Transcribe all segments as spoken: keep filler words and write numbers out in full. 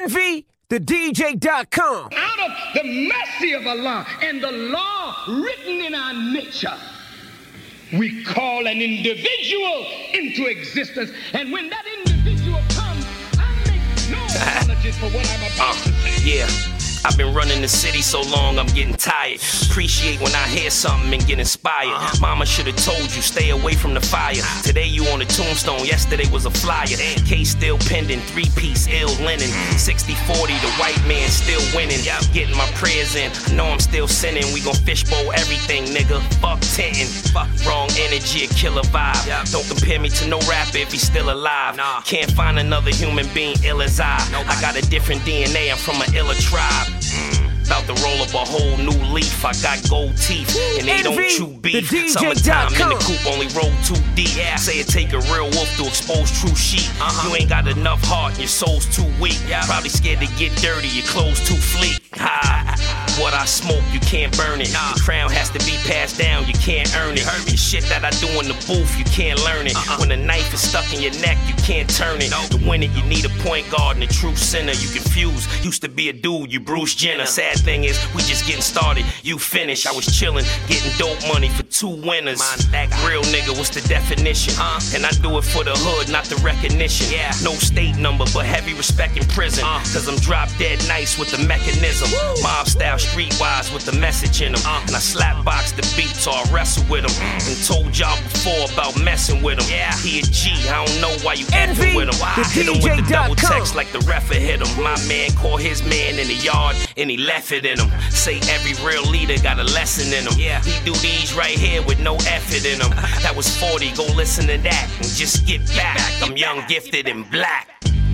Envy the D J dot com. Out of the mercy of Allah and the law written in our nature, we call an individual into existence. And when that individual comes, I make no apologies for what I'm about to say. Yeah. I've been running the city so long, I'm getting tired. Appreciate when I hear something and get inspired. Uh-huh. Mama should've told you, stay away from the fire. Today you on the tombstone, yesterday was a flyer. Case still pending, three-piece, ill linen. sixty forty, the white man still winning. Getting my prayers in, I know I'm still sinning. We gon' fishbowl everything, nigga. Fuck tentin'. Fuck wrong energy, a killer vibe. Yep. Don't compare me to no rapper if he's still alive. Nah. Can't find another human being ill as I. Nobody. I got a different D N A, I'm from an iller tribe. Mm. About to roll up a whole new leaf. I got gold teeth, and they don't chew beef. Summertime in the coop, only roll too deep. Yeah. Say it take a real wolf to expose true sheep. Uh-huh. You ain't got enough heart, and your soul's too weak. Yeah. Probably scared to get dirty, your clothes too fleek. Ha. What I smoke, you can't burn it. Nah. The crown has to be passed down, you can't earn it. The shit that I do in the booth, you can't learn it. Uh-uh. When a knife is stuck in your neck, you can't turn it. Nope. To win it, you need a point guard and a true center. You confused, used to be a dude, you Bruce Jenner. Sad thing is, we just getting started, you finish. I was chillin', getting dope money for two winners. Real nigga, what's the definition? Uh, and I do it for the hood, not the recognition. Yeah. No state number, but heavy respect in prison. Uh, Cause I'm drop dead nice with the mechanism. Woo. Mob style, streetwise with the message in them. Uh, and I slap box the beat, so I wrestle with him. Mm. And told y'all before about messing with him. Yeah. He a G, I don't know why you effing with him. I hit him with the double text like the refa hit him. My man caught his man in the yard and he left it in him. Say every real leader got a lesson in him. Yeah. He do these right here with no effort in him. That was forty, go listen to that and just get back. I'm young, gifted, and black.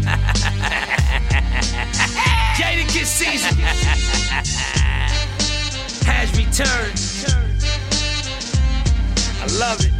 Jadakiss season has returned. I love it.